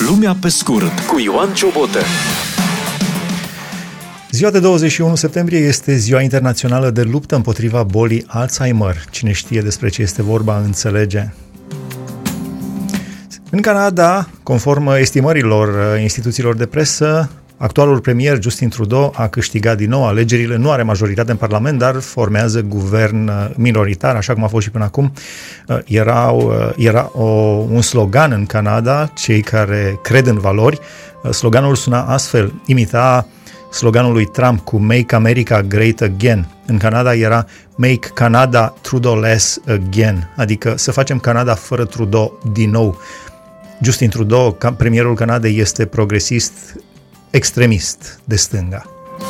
Lumea pe scurt cu Ioan Ciobotă. Ziua de 21 septembrie este ziua internațională de luptă împotriva bolii Alzheimer. Cine știe despre ce este vorba înțelege. În Canada, conform estimărilor instituțiilor de presă, actualul premier Justin Trudeau a câștigat din nou alegerile, nu are majoritate în Parlament, dar formează guvern minoritar, așa cum a fost și până acum. Era un slogan în Canada, cei care cred în valori. Sloganul suna astfel, imita sloganul lui Trump cu Make America Great Again. În Canada era Make Canada Trudeau-less Again, adică să facem Canada fără Trudeau din nou. Justin Trudeau, premierul Canadei, este progresist extremist de stânga.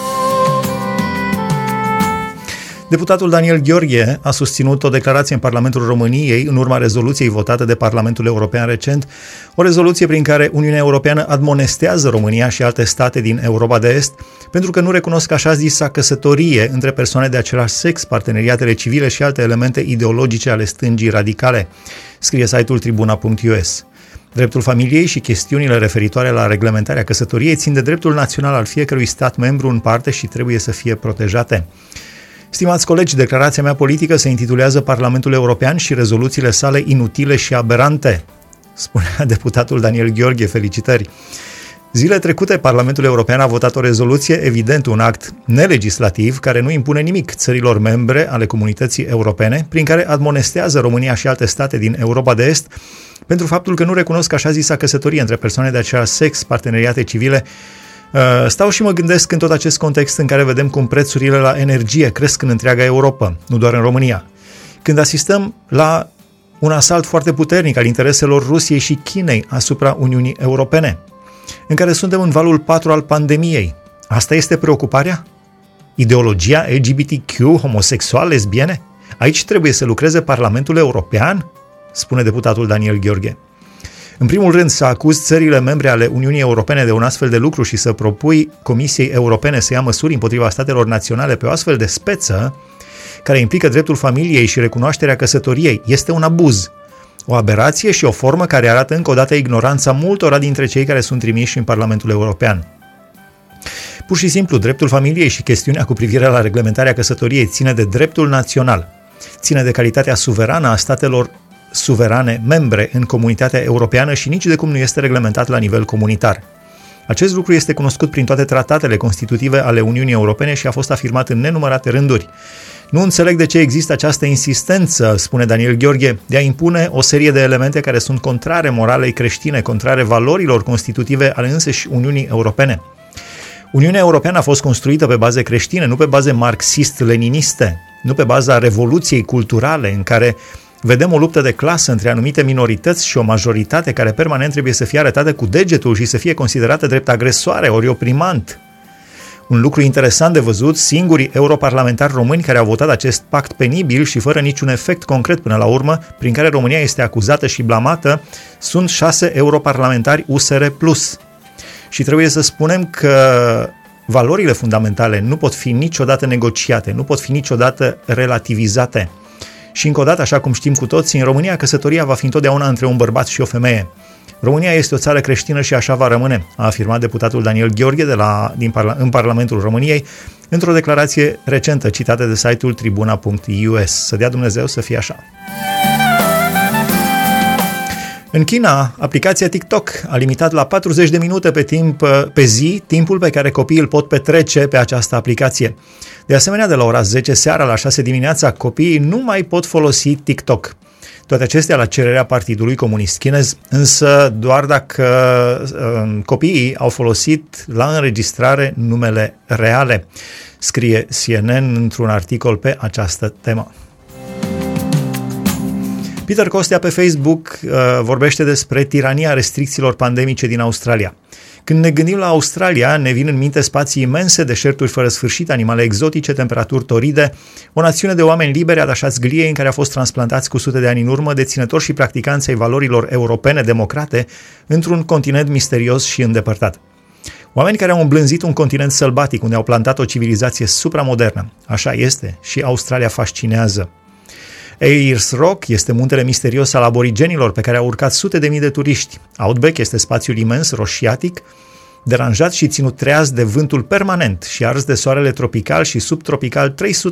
Deputatul Daniel Gheorghe a susținut o declarație în Parlamentul României în urma rezoluției votată de Parlamentul European recent, o rezoluție prin care Uniunea Europeană admonestează România și alte state din Europa de Est pentru că nu recunosc așa zisa căsătorie între persoane de același sex, parteneriatele civile și alte elemente ideologice ale stângii radicale, scrie site-ul tribuna.us. Dreptul familiei și chestiunile referitoare la reglementarea căsătoriei țin de dreptul național al fiecărui stat membru în parte și trebuie să fie protejate. Stimați colegi, declarația mea politică se intitulează Parlamentul European și rezoluțiile sale inutile și aberante, spunea deputatul Daniel Gheorghe. Felicitări! Zile trecute, Parlamentul European a votat o rezoluție, evident un act nelegislativ, care nu impune nimic țărilor membre ale comunității europene, prin care admonestează România și alte state din Europa de Est pentru faptul că nu recunosc așa zisa căsătorie între persoane de același sex, parteneriate civile. Stau și mă gândesc în tot acest context în care vedem cum prețurile la energie cresc în întreaga Europa, nu doar în România. Când asistăm la un asalt foarte puternic al intereselor Rusiei și Chinei asupra Uniunii Europene, în care suntem în valul 4 al pandemiei. Asta este preocuparea? Ideologia LGBTQ, homosexual, lesbiene? Aici trebuie să lucreze Parlamentul European? Spune deputatul Daniel Gheorghe. În primul rând, să acuzi țările membre ale Uniunii Europene de un astfel de lucru și să propui Comisiei Europene să ia măsuri împotriva statelor naționale pe o astfel de speță, care implică dreptul familiei și recunoașterea căsătoriei, este un abuz, o aberație și o formă care arată încă o dată ignoranța multora dintre cei care sunt trimiși în Parlamentul European. Pur și simplu, dreptul familiei și chestiunea cu privire la reglementarea căsătoriei ține de dreptul național, ține de calitatea suverană a statelor suverane membre în comunitatea europeană și nici de cum nu este reglementat la nivel comunitar. Acest lucru este cunoscut prin toate tratatele constitutive ale Uniunii Europene și a fost afirmat în nenumărate rânduri. Nu înțeleg de ce există această insistență, spune Daniel Gheorghe, de a impune o serie de elemente care sunt contrare moralei creștine, contrare valorilor constitutive ale însăși Uniunii Europene. Uniunea Europeană a fost construită pe baze creștine, nu pe baze marxist-leniniste, nu pe baza revoluției culturale în care vedem o luptă de clasă între anumite minorități și o majoritate care permanent trebuie să fie arătată cu degetul și să fie considerată drept agresoare ori oprimant. Un lucru interesant de văzut, singurii europarlamentari români care au votat acest pact penibil și fără niciun efect concret până la urmă, prin care România este acuzată și blamată, sunt 6 europarlamentari USR+. Și trebuie să spunem că valorile fundamentale nu pot fi niciodată negociate, nu pot fi niciodată relativizate. Și încă o dată, așa cum știm cu toții, în România căsătoria va fi întotdeauna între un bărbat și o femeie. România este o țară creștină și așa va rămâne, a afirmat deputatul Daniel Gheorghe în Parlamentul României într-o declarație recentă citată de site-ul tribuna.us. Să dea Dumnezeu să fie așa. În China, aplicația TikTok a limitat la 40 de minute pe zi timpul pe care copiii îl pot petrece pe această aplicație. De asemenea, de la ora 10 seara la 6 dimineața, copiii nu mai pot folosi TikTok. Toate acestea la cererea Partidului Comunist Chinez, însă doar dacă copiii au folosit la înregistrare numele reale, scrie CNN într-un articol pe această temă. Peter Costea pe Facebook vorbește despre tirania restricțiilor pandemice din Australia. Când ne gândim la Australia, ne vin în minte spații imense, deșerturi fără sfârșit, animale exotice, temperaturi toride, o națiune de oameni liberi atașați gliei în care au fost transplantați cu sute de ani în urmă, deținători și practicanți ai valorilor europene democrate, într-un continent misterios și îndepărtat. Oameni care au îmblânzit un continent sălbatic, unde au plantat o civilizație supramodernă. Așa este și Australia fascinează. Ayers Rock este muntele misterios al aborigenilor pe care au urcat sute de mii de turiști. Outback este spațiul imens, roșiatic, deranjat și ținut treaz de vântul permanent și ars de soarele tropical și subtropical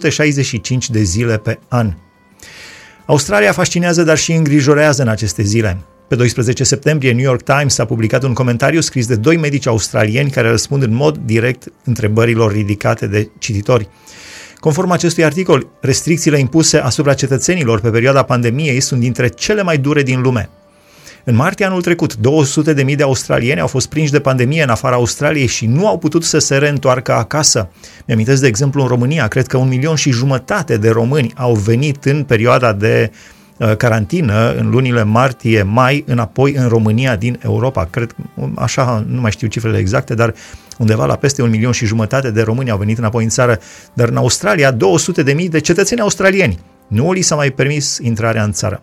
365 de zile pe an. Australia fascinează, dar și îngrijorează în aceste zile. Pe 12 septembrie, New York Times a publicat un comentariu scris de 2 medici australieni care răspund în mod direct întrebărilor ridicate de cititori. Conform acestui articol, restricțiile impuse asupra cetățenilor pe perioada pandemiei sunt dintre cele mai dure din lume. În martie anul trecut, 200.000 de australieni au fost prinși de pandemie în afara Australiei și nu au putut să se reîntoarcă acasă. Mi-amintesc, de exemplu, în România, cred că 1,5 milioni de români au venit în perioada de carantină, în lunile martie-mai, înapoi în România din Europa. Cred, așa, nu mai știu cifrele exacte, dar undeva la peste 1,5 milioni de români au venit înapoi în țară, dar în Australia 200.000 de cetățeni australieni. Nu li s-a mai permis intrarea în țară.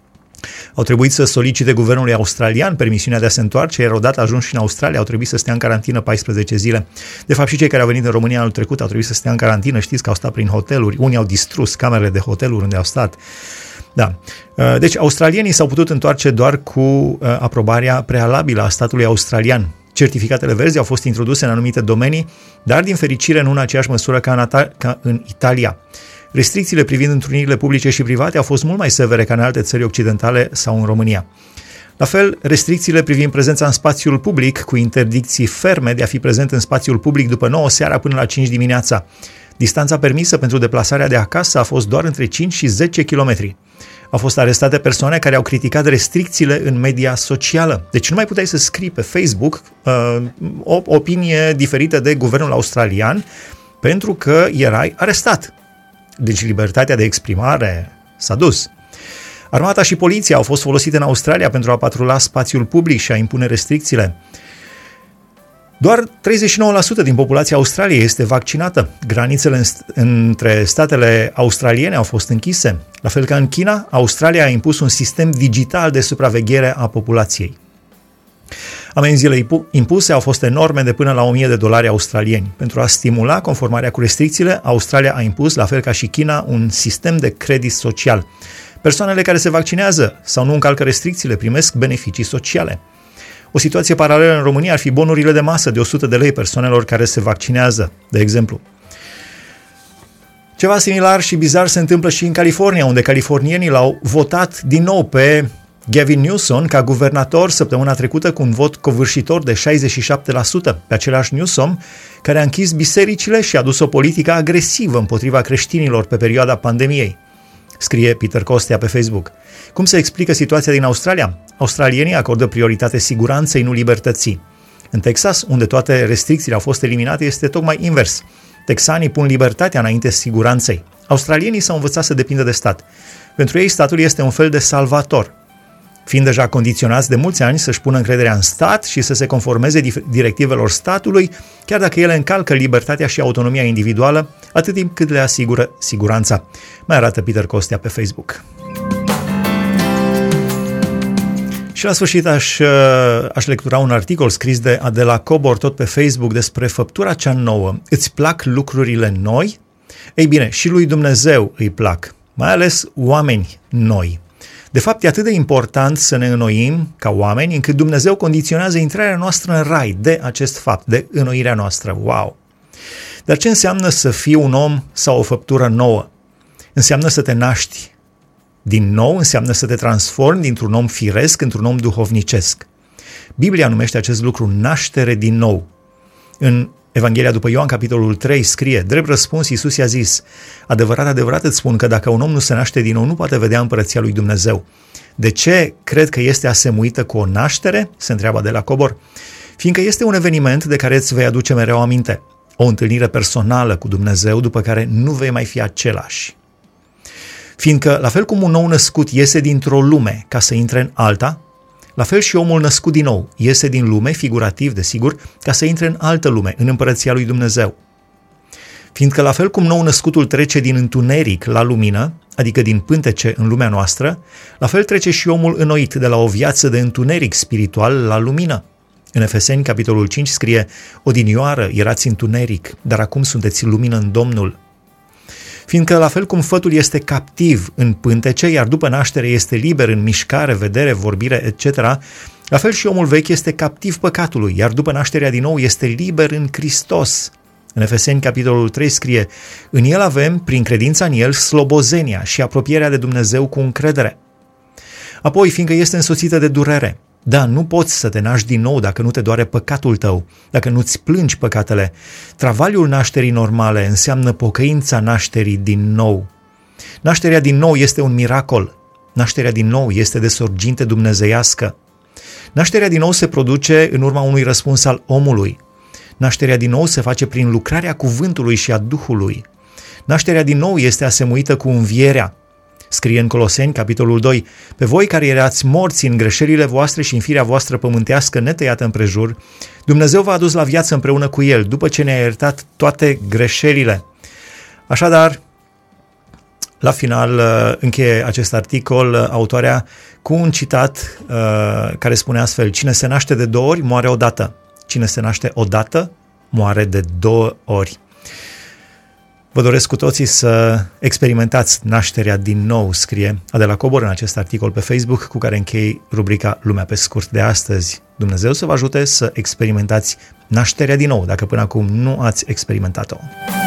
Au trebuit să solicite guvernului australian permisiunea de a se întoarce, iar odată ajunși în Australia au trebuit să stea în carantină 14 zile. De fapt, și cei care au venit în România anul trecut au trebuit să stea în carantină, știți că au stat prin hoteluri, unii au distrus camerele de hoteluri unde au stat. Da. Deci, australienii s-au putut întoarce doar cu aprobarea prealabilă a statului australian. Certificatele verzi au fost introduse în anumite domenii, dar din fericire nu în aceeași măsură ca în Italia. Restricțiile privind întrunirile publice și private au fost mult mai severe ca în alte țări occidentale sau în România. La fel, restricțiile privind prezența în spațiul public, cu interdicții ferme de a fi prezent în spațiul public după 9 seara până la 5 dimineața. Distanța permisă pentru deplasarea de acasă a fost doar între 5 și 10 km. Au fost arestate persoane care au criticat restricțiile în media socială. Deci nu mai puteai să scrii pe Facebook o opinie diferită de guvernul australian pentru că erai arestat. Deci libertatea de exprimare s-a dus. Armata și poliția au fost folosite în Australia pentru a patrula spațiul public și a impune restricțiile. Doar 39% din populația Australiei este vaccinată. Granițele între statele australiene au fost închise. La fel ca în China, Australia a impus un sistem digital de supraveghere a populației. Amenziile impuse au fost enorme, de până la $1.000 australieni. Pentru a stimula conformarea cu restricțiile, Australia a impus, la fel ca și China, un sistem de credit social. Persoanele care se vaccinează sau nu încalcă restricțiile primesc beneficii sociale. O situație paralelă în România ar fi bonurile de masă de 100 de lei persoanelor care se vaccinează, de exemplu. Ceva similar și bizar se întâmplă și în California, unde californienii l-au votat din nou pe Gavin Newsom ca guvernator săptămâna trecută cu un vot covârșitor de 67%, pe același Newsom care a închis bisericile și a dus o politică agresivă împotriva creștinilor pe perioada pandemiei, scrie Peter Costea pe Facebook. Cum se explică situația din Australia? Australienii acordă prioritate siguranței, nu libertății. În Texas, unde toate restricțiile au fost eliminate, este tocmai invers. Texanii pun libertatea înainte siguranței. Australienii s-au învățat să depindă de stat. Pentru ei, statul este un fel de salvator, fiind deja condiționați de mulți ani să-și pună încrederea în stat și să se conformeze directivelor statului, chiar dacă ele încalcă libertatea și autonomia individuală, atât timp cât le asigură siguranța. Mai arată Peter Costea pe Facebook. Și la sfârșit aș lectura un articol scris de Adela Cobor tot pe Facebook despre făptura cea nouă. Îți plac lucrurile noi? Ei bine, și lui Dumnezeu îi plac, mai ales oameni noi. De fapt, e atât de important să ne înnoim ca oameni, încât Dumnezeu condiționează intrarea noastră în rai de acest fapt, de înnoirea noastră. Wow! Dar ce înseamnă să fii un om sau o făptură nouă? Înseamnă să te naști din nou, înseamnă să te transformi dintr-un om firesc într-un om duhovnicesc. Biblia numește acest lucru naștere din nou. În Evanghelia după Ioan, capitolul 3, scrie: drept răspuns, Iisus i-a zis: adevărat, adevărat îți spun că dacă un om nu se naște din nou, nu poate vedea împărăția lui Dumnezeu. De ce cred că este asemuită cu o naștere? Se întreabă de la Cobor. Fiindcă este un eveniment de care îți vei aduce mereu aminte. O întâlnire personală cu Dumnezeu, după care nu vei mai fi același. Fiindcă, la fel cum un nou născut iese dintr-o lume ca să intre în alta, la fel și omul născut din nou iese din lume, figurativ, desigur, ca să intre în altă lume, în împărăția lui Dumnezeu. Fiindcă, la fel cum nou născutul trece din întuneric la lumină, adică din pântece în lumea noastră, la fel trece și omul înnoit de la o viață de întuneric spiritual la lumină. În Efeseni, capitolul 5, scrie: odinioară erați întuneric, dar acum sunteți lumină în Domnul. Fiindcă la fel cum fătul este captiv în pântece, iar după naștere este liber în mișcare, vedere, vorbire, etc., la fel și omul vechi este captiv păcatului, iar după nașterea din nou este liber în Hristos. În Efeseni, capitolul 3, scrie: în el avem, prin credința în el, slobozenia și apropierea de Dumnezeu cu încredere. Apoi, fiindcă este însoțită de durere, da, nu poți să te naști din nou dacă nu te doare păcatul tău, dacă nu-ți plângi păcatele. Travaliul nașterii normale înseamnă pocăința nașterii din nou. Nașterea din nou este un miracol. Nașterea din nou este de sorginte dumnezeiască. Nașterea din nou se produce în urma unui răspuns al omului. Nașterea din nou se face prin lucrarea cuvântului și a Duhului. Nașterea din nou este asemuită cu învierea. Scrie în Coloseni, capitolul 2: pe voi care erați morți în greșelile voastre și în firea voastră pământească netăiată împrejur, Dumnezeu v-a adus la viață împreună cu El, după ce ne-a iertat toate greșelile. Așadar, la final încheie acest articol autoarea cu un citat care spune astfel: cine se naște de 2 ori, moare odată. Cine se naște odată, moare de 2 ori. Vă doresc cu toții să experimentați nașterea din nou, scrie Adela Cobor în acest articol pe Facebook, cu care închei rubrica Lumea pe scurt de astăzi. Dumnezeu să vă ajute să experimentați nașterea din nou, dacă până acum nu ați experimentat-o.